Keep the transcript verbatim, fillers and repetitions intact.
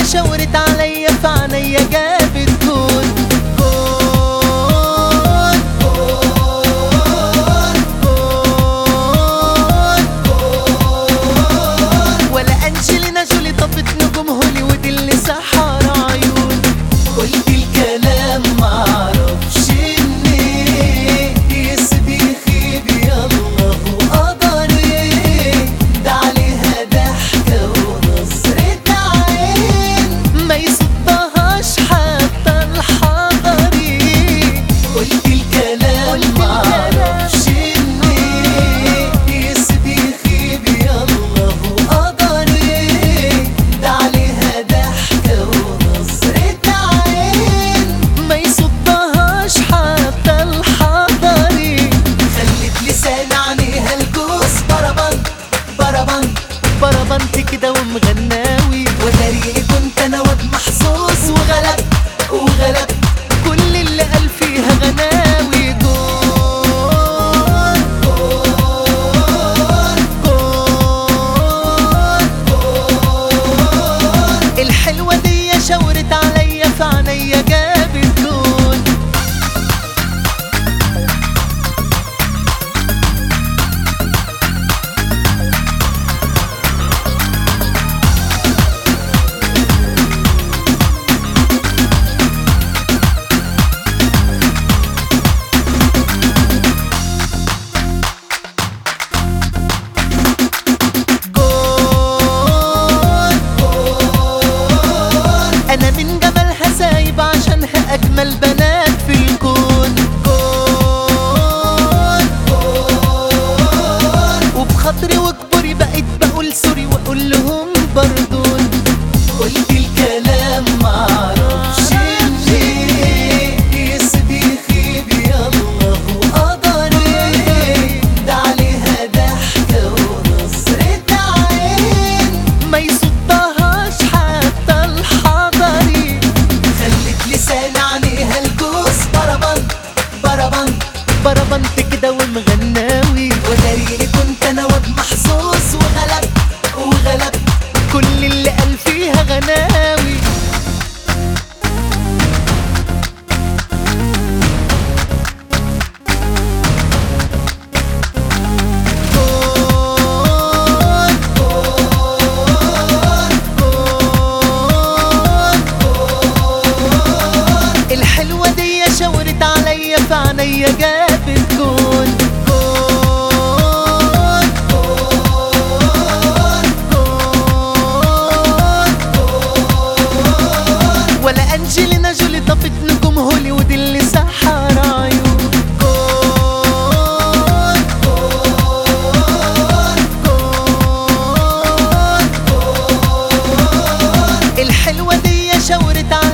شاورت عليا في عينيا جابت جول جول جول جول جول. ولا أنجلينا جولي طفت نجوم هوليوود اللي سحر عيون. قلت الكلام معرفش منين يسيب يخيب يالله وقدري، ده عليها ضحكة ونظرة عين ما يصدهاش حتى الحضري. قلت الكلام معرفش منين يسيب يخيب يالله وقدري، ده عليها ضحكة ونظرة عين ما يصدهاش حتى الحضري. خلت لسان عليها الجوز بربنت بربنت بربنت كده ومغناوي، وتاريخي كنت انا واد محظوظ وغلبت وغلبت كل اللي قال فيها غناوي. جول جول جول جول. الحلوة دي شاورت عليا في عينيا جابت جول. أنا من جمالها سايب عشانها أجمل بنات في الكون. جول جول. وبخاطري وكبري بقيت بقول سوري وأقول لهم بردون. قلت الكلام معرفش منين يسيب يخيب يالله وقدري، ده عليها ضحكة ونظرة عين ما يصدهاش حتى الحضري. خلت لسان عليها الجوز بربنت بربنت بربنت كده ومغناوي، وتاريخي كنت انا واد محظوظ وغلبت وغلبت كل اللي قال فيها غناوي. جول جول جول جول. الحلوة دي شاورت عليا في عينيا جابت جول. جول جول جول جول. ولا أنجلينا جولي طفت نجوم هوليوود اللي سحر عيون. جول جول جول جول. الحلوة دي شاورت عليا